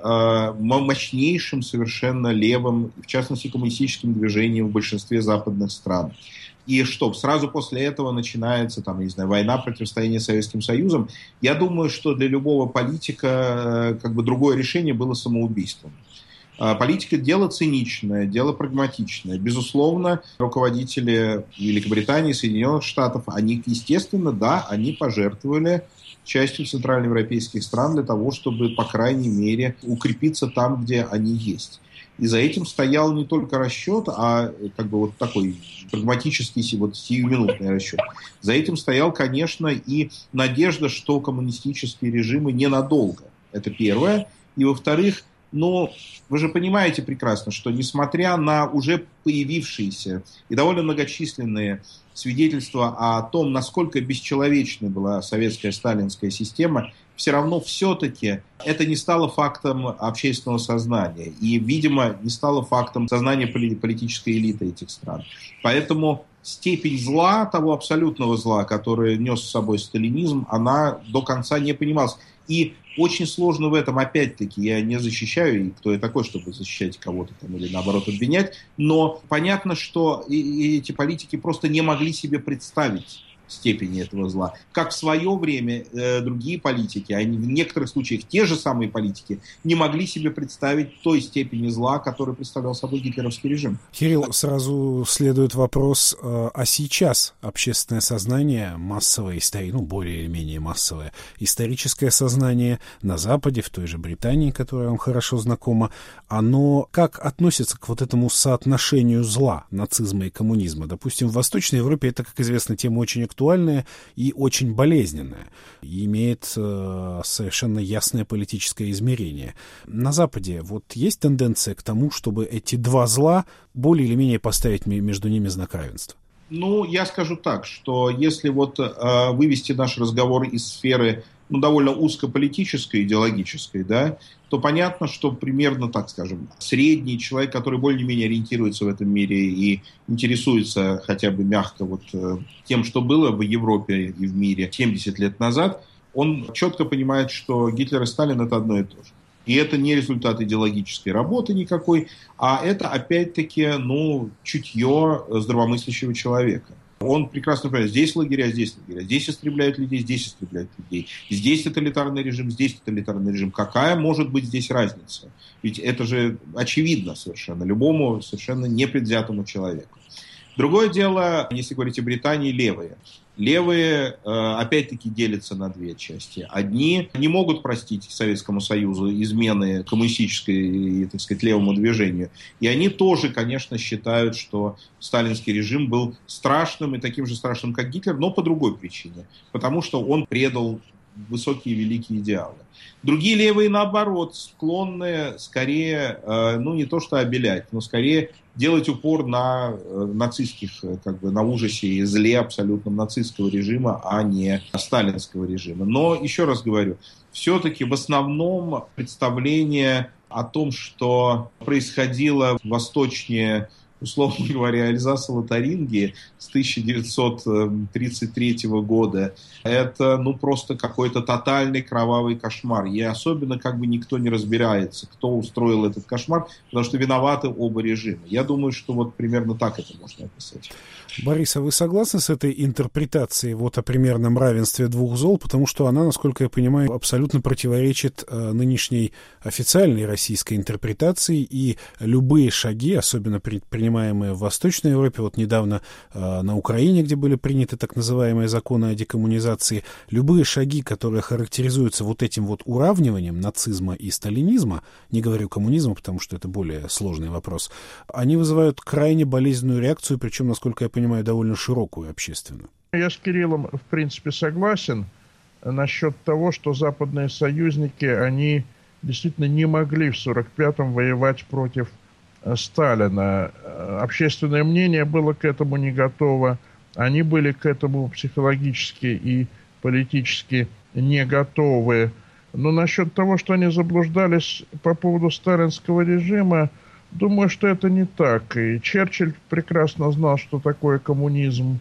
мощнейшим совершенно левым, в частности, коммунистическим движением в большинстве западных стран. И что, сразу после этого начинается, война, противостояние с Советским Союзом. Я думаю, что для любого политика другое решение было самоубийством. Политика – дело циничное, дело прагматичное. Безусловно, руководители Великобритании, Соединенных Штатов, они, естественно, они пожертвовали частью центральноевропейских стран для того, чтобы, по крайней мере, укрепиться там, где они есть. И за этим стоял не только расчет, а такой прагматический, сиюминутный расчет. За этим стоял, конечно, и надежда, что коммунистические режимы ненадолго. Это первое. И, во-вторых, вы же понимаете прекрасно, что несмотря на уже появившиеся и довольно многочисленные свидетельства о том, насколько бесчеловечной была советская сталинская система, все равно все-таки это не стало фактом общественного сознания. И, видимо, не стало фактом сознания политической элиты этих стран. Поэтому степень зла, того абсолютного зла, который нес с собой сталинизм, она до конца не понималась. И очень сложно в этом, опять-таки, я не защищаю, и кто я такой, чтобы защищать кого-то или наоборот обвинять, но понятно, что эти политики просто не могли себе представить степени этого зла. Как в свое время другие политики, они в некоторых случаях те же самые политики, не могли себе представить той степени зла, которую представлял собой гитлеровский режим. Кирилл, сразу следует вопрос, а сейчас общественное сознание, массовое, более или менее массовое, историческое сознание на Западе, в той же Британии, которая вам хорошо знакома, оно как относится к этому соотношению зла нацизма и коммунизма? Допустим, в Восточной Европе это, как известно, тема очень актуальная и очень болезненная, и имеет совершенно ясное политическое измерение. На Западе есть тенденция к тому, чтобы эти два зла более или менее поставить между ними знак равенства? Я скажу так, что если вывести наш разговор из сферы довольно узкополитической, идеологической, то понятно, что примерно, так скажем, средний человек, который более-менее ориентируется в этом мире и интересуется хотя бы мягко тем, что было в Европе и в мире 70 лет назад, он четко понимает, что Гитлер и Сталин – это одно и то же. И это не результат идеологической работы никакой, а это, опять-таки, чутье здравомыслящего человека. Он прекрасно понимает, здесь лагеря, здесь лагеря, здесь истребляют людей, здесь истребляют людей, здесь тоталитарный режим, здесь тоталитарный режим. Какая может быть здесь разница? Ведь это же очевидно совершенно, любому совершенно непредвзятому человеку. Другое дело, если говорить о Британии, левые. Левые, опять-таки, делятся на две части. Одни не могут простить Советскому Союзу измены коммунистической и, так сказать, левому движению. И они тоже, конечно, считают, что сталинский режим был страшным и таким же страшным, как Гитлер, но по другой причине. Потому что он предал высокие великие идеалы. Другие левые, наоборот, склонны скорее, не то что обелять, но скорее делать упор на нацистских, на ужасе и зле абсолютном нацистского режима, а не сталинского режима. Но, еще раз говорю, все-таки в основном представление о том, что происходило восточнее, условно говоря, Эльзаса Лотарингии с 1933 года, это просто какой-то тотальный кровавый кошмар. И особенно никто не разбирается, кто устроил этот кошмар, потому что виноваты оба режима. Я думаю, что примерно так это можно описать. Борис, а вы согласны с этой интерпретацией о примерном равенстве двух зол? Потому что она, насколько я понимаю, абсолютно противоречит нынешней официальной российской интерпретации, и любые шаги, особенно принимаемые в Восточной Европе, недавно на Украине, где были приняты так называемые законы о декоммунизации, любые шаги, которые характеризуются этим уравниванием нацизма и сталинизма, не говорю коммунизма, потому что это более сложный вопрос, они вызывают крайне болезненную реакцию, причем, насколько я понимаю, довольно широкую общественную. Я с Кириллом, в принципе, согласен насчет того, что западные союзники, они действительно не могли в 1945-м воевать против Сталина. Общественное мнение было к этому не готово. Они были к этому психологически и политически не готовы. Но насчет того, что они заблуждались по поводу сталинского режима, думаю, что это не так. И Черчилль прекрасно знал, что такое коммунизм.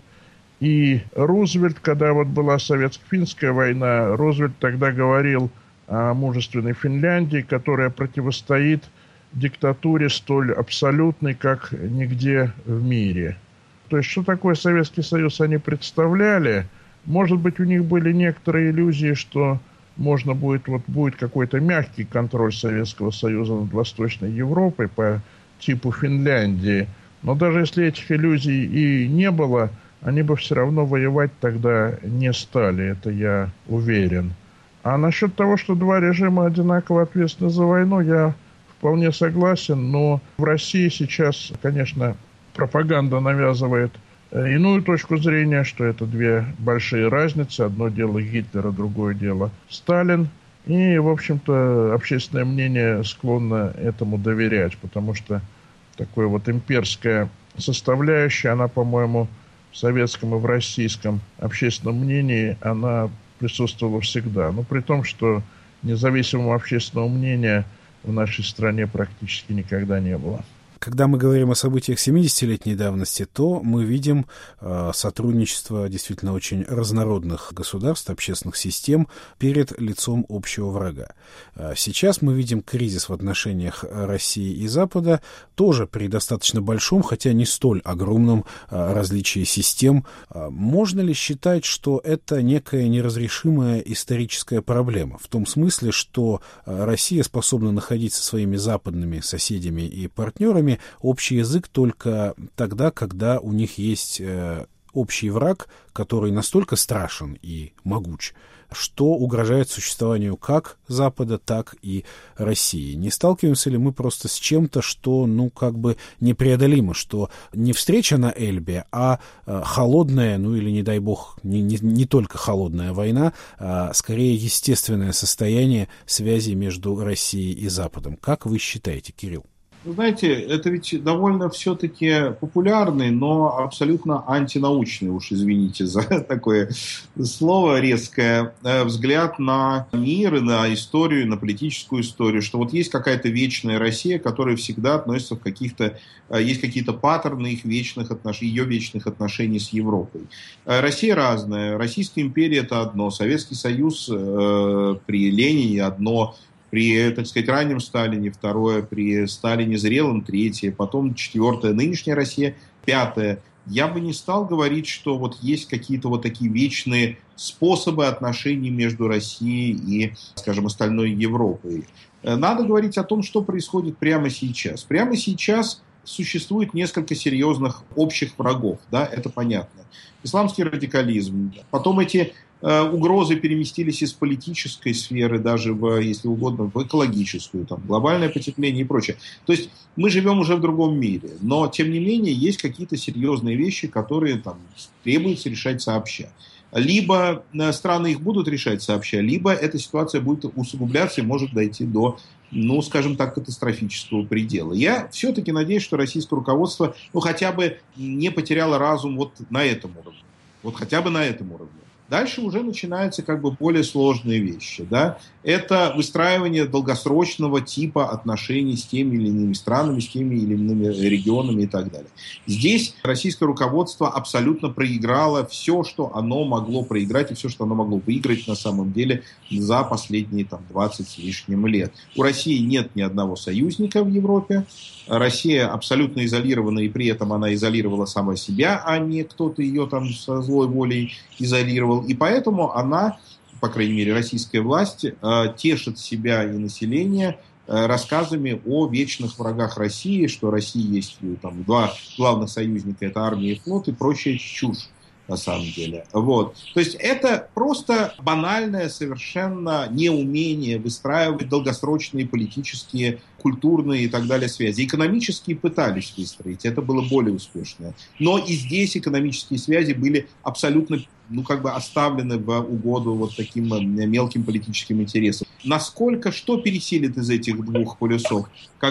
И Рузвельт, когда была советско-финская война, Рузвельт тогда говорил о мужественной Финляндии, которая противостоит диктатуре столь абсолютной, как нигде в мире. То есть, что такое Советский Союз, они представляли. Может быть, у них были некоторые иллюзии, что можно будет какой-то мягкий контроль Советского Союза над Восточной Европой по типу Финляндии. Но даже если этих иллюзий и не было, они бы все равно воевать тогда не стали, это я уверен. А насчет того, что два режима одинаково ответственны за войну, я вполне согласен, но в России сейчас, конечно, пропаганда навязывает иную точку зрения, что это две большие разницы. Одно дело Гитлер, а другое дело Сталин. И, в общем-то, общественное мнение склонно этому доверять, потому что такая имперская составляющая, она, по-моему, в советском и в российском общественном мнении, она присутствовала всегда. Но при том, что независимого общественного мнения в нашей стране практически никогда не было. Когда мы говорим о событиях 70-летней давности, то мы видим сотрудничество действительно очень разнородных государств, общественных систем перед лицом общего врага. Сейчас мы видим кризис в отношениях России и Запада тоже при достаточно большом, хотя не столь огромном различии систем. Можно ли считать, что это некая неразрешимая историческая проблема? В том смысле, что Россия способна находить со своими западными соседями и партнерами общий язык только тогда, когда у них есть общий враг, который настолько страшен и могуч, что угрожает существованию как Запада, так и России. Не сталкиваемся ли мы просто с чем-то, что, непреодолимо, что не встреча на Эльбе, а холодная, или, не дай бог, не только холодная война, а скорее естественное состояние связи между Россией и Западом? Как вы считаете, Кирилл? Вы знаете, это ведь довольно все-таки популярный, но абсолютно антинаучный, уж извините за такое слово резкое, взгляд на мир и на историю, на политическую историю, что есть какая-то вечная Россия, которая всегда относится есть какие-то паттерны ее вечных отношений с Европой. Россия разная. Российская империя – это одно, Советский Союз при Ленине – одно, при, раннем Сталине, второе, при Сталине зрелом, третье, потом четвертое, нынешняя Россия, пятое. Я бы не стал говорить, что есть какие-то такие вечные способы отношений между Россией и, остальной Европой. Надо говорить о том, что происходит прямо сейчас. Прямо сейчас существует несколько серьезных общих врагов, это понятно. Исламский радикализм, потом эти угрозы переместились из политической сферы даже, если угодно, в экологическую, глобальное потепление и прочее. То есть мы живем уже в другом мире, но, тем не менее, есть какие-то серьезные вещи, которые требуется решать сообща. Либо страны их будут решать сообща, либо эта ситуация будет усугубляться и может дойти до, ну, скажем так, катастрофического предела. Я все-таки надеюсь, что российское руководство, ну, хотя бы не потеряло разум вот на этом уровне. Вот хотя бы на этом уровне. Дальше уже начинаются как бы более сложные вещи. Да? Это выстраивание долгосрочного типа отношений с теми или иными странами, с теми или иными регионами и так далее. Здесь российское руководство абсолютно проиграло все, что оно могло проиграть, и все, что оно могло выиграть на самом деле за последние 20 с лишним лет. У России нет ни одного союзника в Европе. Россия абсолютно изолирована, и при этом она изолировала сама себя, а не кто-то ее там со злой волей изолировал. И поэтому она, по крайней мере, российская власть, тешит себя и население рассказами о вечных врагах России, что России есть там два главных союзника, это армия и флот, и прочая чушь. На самом деле. Вот. То есть это просто банальное совершенно неумение выстраивать долгосрочные политические, культурные и так далее связи. Экономические пытались выстроить, это было более успешно. Но и здесь экономические связи были абсолютно оставлены в угоду вот таким мелким политическим интересам. Насколько, что пересилит из этих двух полюсов?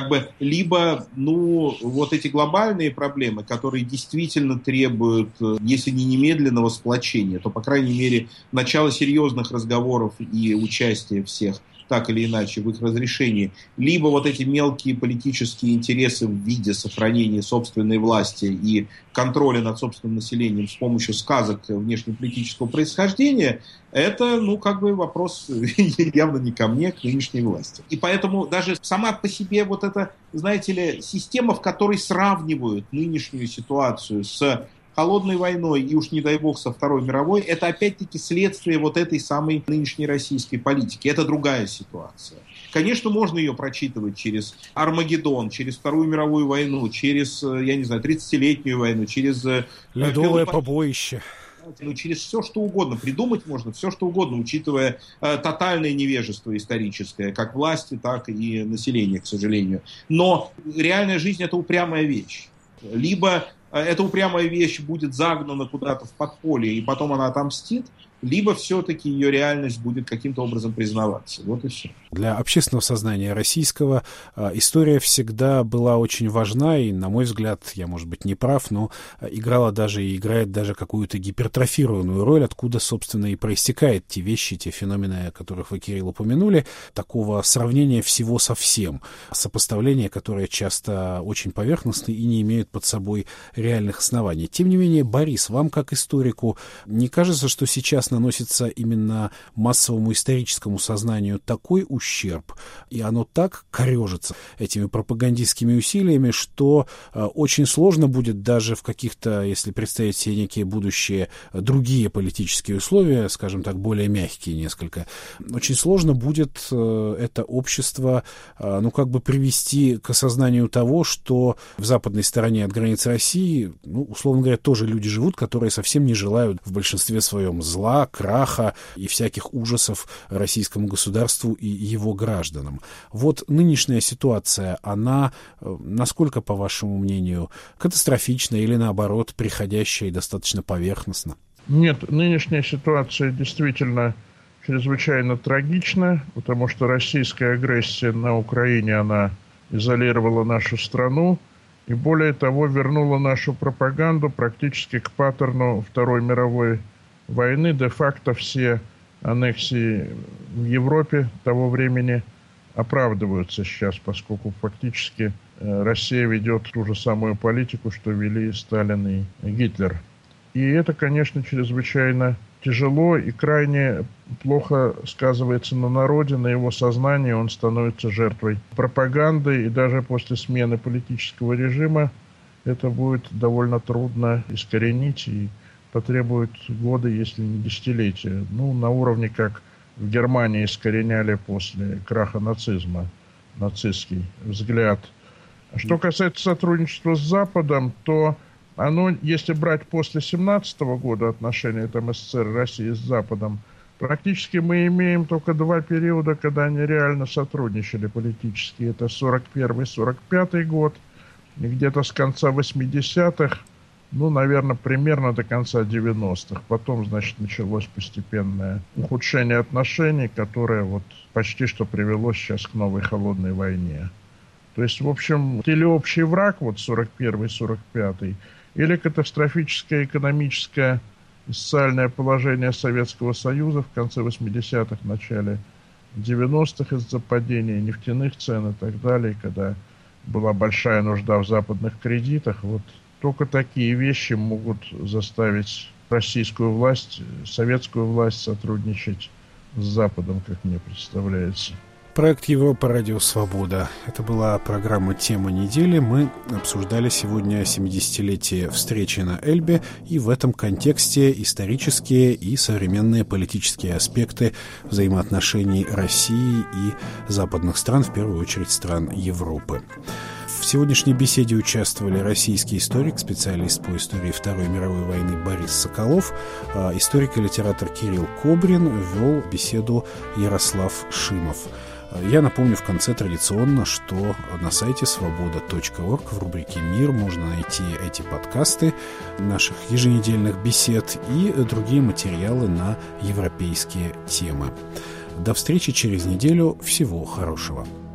Либо, вот эти глобальные проблемы, которые действительно требуют, если не немедленного сплочения, то, по крайней мере, начала серьезных разговоров и участия всех так или иначе в их разрешении, либо вот эти мелкие политические интересы в виде сохранения собственной власти и контроля над собственным населением с помощью сказок внешнеполитического происхождения, это, вопрос явно не ко мне, к нынешней власти. И поэтому даже сама по себе вот эта, знаете ли, система, в которой сравнивают нынешнюю ситуацию с холодной войной и уж не дай бог со Второй мировой, это опять-таки следствие вот этой самой нынешней российской политики. Это другая ситуация. Конечно, можно ее прочитывать через Армагеддон, через Вторую мировую войну, через, 30-летнюю войну, через... Ледовое побоище. Через все, что угодно. Придумать можно все, что угодно, учитывая тотальное невежество историческое, как власти, так и населения, к сожалению. Но реальная жизнь – это упрямая вещь. Либо эта упрямая вещь будет загнана куда-то в подполье, и потом она отомстит, либо все-таки ее реальность будет каким-то образом признаваться. Вот и все. Для общественного сознания российского история всегда была очень важна, и, на мой взгляд, я, может быть, не прав, но играла даже и играет даже какую-то гипертрофированную роль, откуда, собственно, и проистекают те вещи, те феномены, о которых вы, Кирилл, упомянули, такого сравнения всего со всем, сопоставления, которые часто очень поверхностны и не имеют под собой реальных оснований. Тем не менее, Борис, вам, как историку, не кажется, что сейчас наносится именно массовому историческому сознанию такой ущерб, и оно так корежится этими пропагандистскими усилиями, что очень сложно будет даже в каких-то, если представить себе некие будущие другие политические условия, скажем так, более мягкие несколько, очень сложно будет это общество, привести к осознанию того, что в западной стороне от границы России, условно говоря, тоже люди живут, которые совсем не желают в большинстве своем зла, краха и всяких ужасов российскому государству и его гражданам. Вот нынешняя ситуация, она насколько, по вашему мнению, катастрофична или, наоборот, приходящая и достаточно поверхностна? Нет, нынешняя ситуация действительно чрезвычайно трагична, потому что российская агрессия на Украине, она изолировала нашу страну и, более того, вернула нашу пропаганду практически к паттерну Второй мировой войны. Де-факто все аннексии в Европе того времени оправдываются сейчас, поскольку фактически Россия ведет ту же самую политику, что вели Сталин и Гитлер. И это, конечно, чрезвычайно тяжело и крайне плохо сказывается на народе, на его сознании. Он становится жертвой пропаганды, и даже после смены политического режима это будет довольно трудно искоренить и потребует годы, если не десятилетия. На уровне, как в Германии искореняли после краха нацизма, нацистский взгляд. Что касается сотрудничества с Западом, то оно, если брать после 1917 года отношения СССР и России с Западом, практически мы имеем только два периода, когда они реально сотрудничали политически. Это 41-45 год, и где-то с конца 80-х наверное, примерно до конца 90-х. Потом, значит, началось постепенное ухудшение отношений, которое вот почти что привело сейчас к новой холодной войне. То есть, в общем, или общий враг, вот 41-45, или катастрофическое экономическое и социальное положение Советского Союза в конце 80-х, начале 90-х из-за падения нефтяных цен и так далее, когда была большая нужда в западных кредитах. Вот только такие вещи могут заставить российскую власть, советскую власть сотрудничать с Западом, как мне представляется. Проект Европа Радио Свобода. Это была программа «Тема недели». Мы обсуждали сегодня 70-летие встречи на Эльбе и в этом контексте исторические и современные политические аспекты взаимоотношений России и западных стран, в первую очередь стран Европы. В сегодняшней беседе участвовали российский историк, специалист по истории Второй мировой войны Борис Соколов, историк и литератор Кирилл Кобрин, вел беседу Ярослав Шимов. Я напомню в конце традиционно, что на сайте svoboda.org в рубрике «Мир» можно найти эти подкасты наших еженедельных бесед и другие материалы на европейские темы. До встречи через неделю. Всего хорошего.